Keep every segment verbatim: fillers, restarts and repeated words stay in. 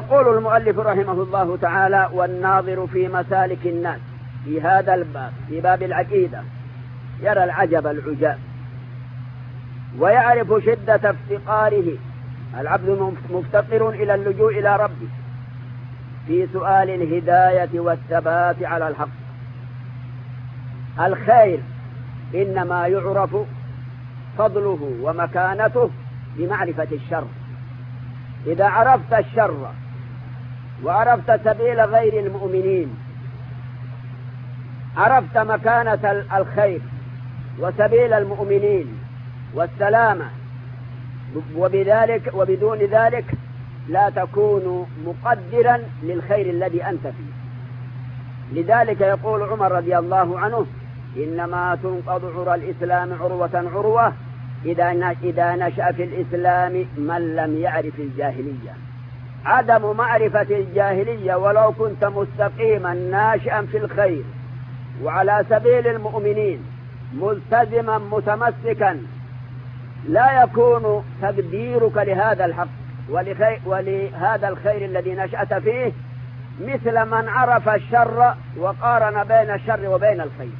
يقول المؤلف رحمه الله تعالى: والناظر في مسالك الناس في هذا الباب، في باب العقيدة، يرى العجب العجاب، ويعرف شدة افتقاره. العبد مفتقر إلى اللجوء إلى ربه في سؤال الهداية والثبات على الحق. الخير إنما يعرف فضله ومكانته بمعرفة الشر. إذا عرفت الشر وعرفت سبيل غير المؤمنين، عرفت مكانة الخير وسبيل المؤمنين والسلامة، وبذلك وبدون ذلك لا تكون مقدرا للخير الذي أنت فيه. لذلك يقول عمر رضي الله عنه: إنما تنقض عرى الإسلام عروة عروة إذا نشأ في الإسلام من لم يعرف الجاهلية. عدم معرفة الجاهلية ولو كنت مستقيما ناشئا في الخير وعلى سبيل المؤمنين ملتزما متمسكا، لا يكون تقديرك لهذا الحق ولهذا الخير الذي نشأت فيه مثل من عرف الشر وقارن بين الشر وبين الخير.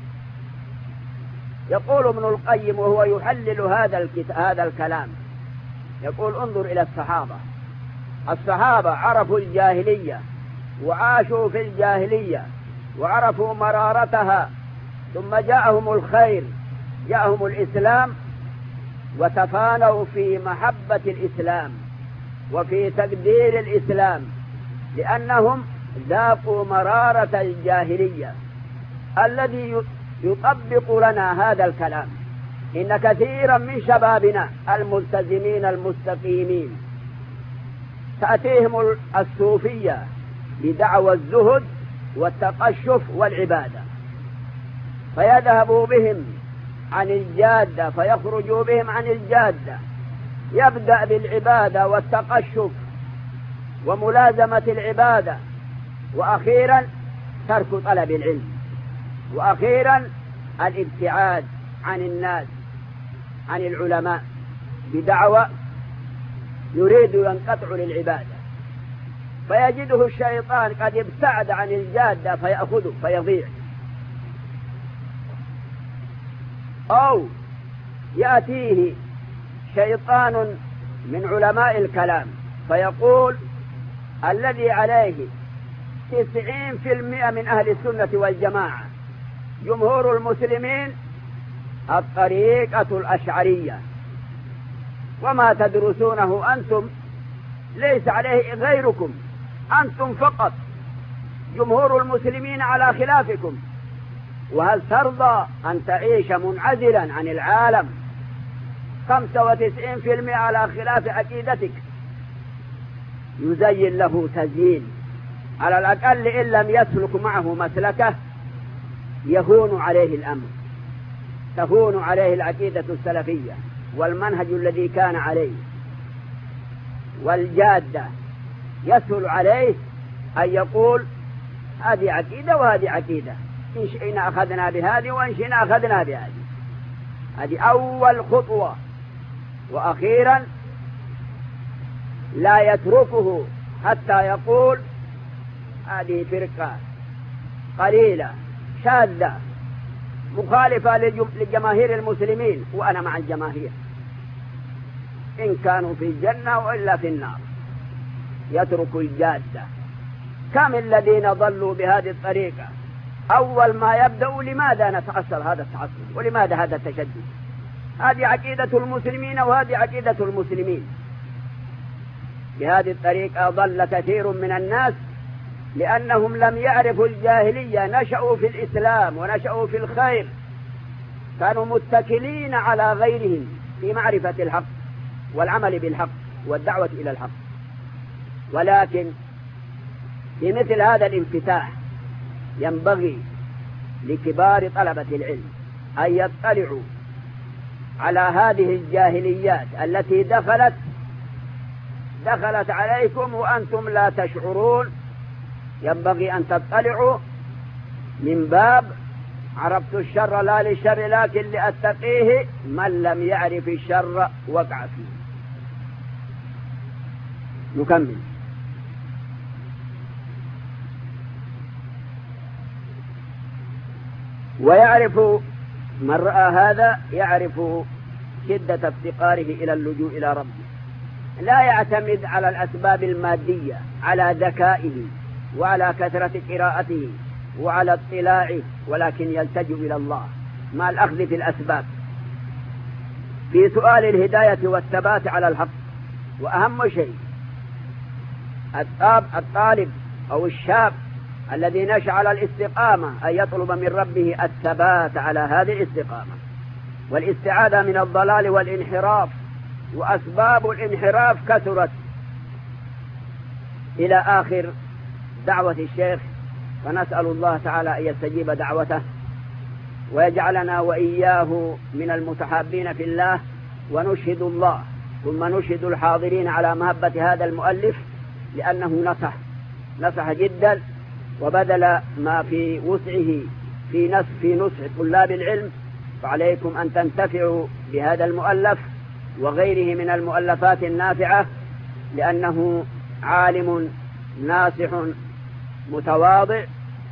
يقول ابن القيم وهو يحلل هذا هذا الكلام، يقول: انظر إلى الصحابة. الصحابة عرفوا الجاهلية وعاشوا في الجاهلية وعرفوا مرارتها، ثم جاءهم الخير، جاءهم الإسلام، وتفانوا في محبة الإسلام وفي تقدير الإسلام، لأنهم ذاقوا مرارة الجاهلية. الذي يطبق لنا هذا الكلام إن كثيرا من شبابنا الملتزمين المستقيمين تأتيهم الصوفية بدعوى الزهد والتقشف والعبادة، فيذهبوا بهم عن الجادة، فيخرجوا بهم عن الجادة. يبدأ بالعبادة والتقشف وملازمة العبادة، وأخيرا ترك طلب العلم، وأخيرا الابتعاد عن الناس عن العلماء بدعوى يريد ينقطع للعبادة، فيجده الشيطان قد ابتعد عن الجادة فيأخذه فيضيع. أو يأتيه شيطان من علماء الكلام فيقول: الذي عليه تسعين في المئة من أهل السنة والجماعة جمهور المسلمين الطريقة الأشعرية، وما تدرسونه أنتم ليس عليه غيركم، أنتم فقط، جمهور المسلمين على خلافكم. وهل ترضى أن تعيش منعزلا عن العالم خمسة وتسعين في المئة على خلاف عقيدتك؟ يزين له تزيين، على الأقل إن لم يسلك معه مسلكه يهون عليه الأمر، تهون عليه العقيدة السلفية والمنهج الذي كان عليه والجادة. يسهل عليه أن يقول: هذه عقيدة وهذه عقيدة، إن شئنا أخذنا بهذه وإن شئنا أخذنا بهذه. هذه أول خطوة. وأخيرا لا يتركه حتى يقول: هذه فرقة قليلة شاذة مخالفة لجماهير المسلمين وأنا مع الجماهير، إن كانوا في الجنة وإلا في النار. يترك الجادة. كم الذين ضلوا بهذه الطريقة؟ أول ما يبدأوا: لماذا نتأثر هذا التعصب ولماذا هذا التشدد؟ هذه عقيدة المسلمين وهذه عقيدة المسلمين. بهذه الطريقة ضل كثير من الناس لأنهم لم يعرفوا الجاهلية، نشأوا في الإسلام ونشأوا في الخير، كانوا متكلين على غيرهم في معرفة الحق والعمل بالحق والدعوة إلى الحق. ولكن في مثل هذا الانفتاح ينبغي لكبار طلبة العلم أن يطلعوا على هذه الجاهليات التي دخلت دخلت عليكم وأنتم لا تشعرون. ينبغي أن تطلعوا من باب: عرفت الشر لا للشر لكن لأتقيه، من لم يعرف الشر وقع فيه. نكمل. ويعرف من رأى هذا يعرف شدة افتقاره إلى اللجوء إلى ربه، لا يعتمد على الأسباب المادية، على ذكائه وعلى كثرة قراءته وعلى اطلاعه، ولكن يلتجئ إلى الله مع الأخذ في الأسباب في سؤال الهداية والثبات على الحق. وأهم شيء الطالب أو الشاب الذي نشأ على الاستقامة أن يطلب من ربه الثبات على هذه الاستقامة والاستعاذة من الضلال والانحراف. وأسباب الانحراف كثرت إلى آخر دعوة الشيخ، فنسأل الله تعالى أن يستجيب دعوته ويجعلنا وإياه من المتحابين في الله، ونشهد الله ثم نشهد الحاضرين على مهبة هذا المؤلف، لأنه نصح نصح جدا وبذل ما في وسعه في نصح في نصح طلاب العلم. فعليكم أن تنتفعوا بهذا المؤلف وغيره من المؤلفات النافعة، لأنه عالم ناصح متواضع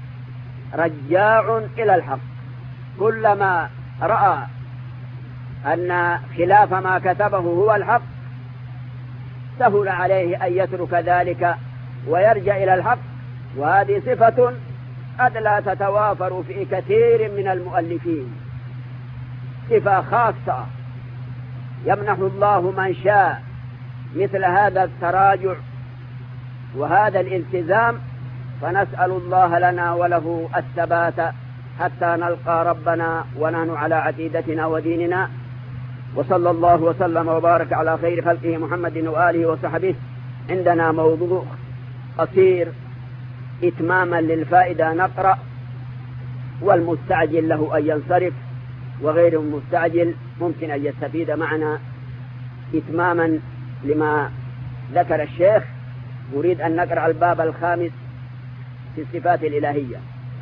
رجاع إلى الحق. كلما رأى أن خلاف ما كتبه هو الحق سهل عليه أن يترك ذلك ويرجع إلى الحق، وهذه صفة قد لا تتوافر في كثير من المؤلفين، صفة خاصة يمنح الله من شاء مثل هذا التراجع وهذا الالتزام. فنسأل الله لنا وله الثبات حتى نلقى ربنا ونحن على عقيدتنا وديننا. وصلى الله وسلم وبارك على خير خلقه محمد وآله وصحبه. عندنا موضوع قصير إتماما للفائدة نقرأ، والمستعجل له أن ينصرف، وغير المستعجل ممكن أن يستفيد معنا إتماما لما ذكر الشيخ. أريد أن نقرأ الباب الخامس في الصفات الإلهية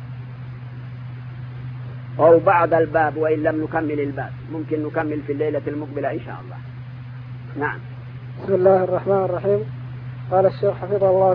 أو بعض الباب، وإن لم نكمل الباب ممكن نكمل في الليلة المقبلة إن شاء الله. نعم. بسم الله الرحمن الرحيم. قال الشيخ حفظه الله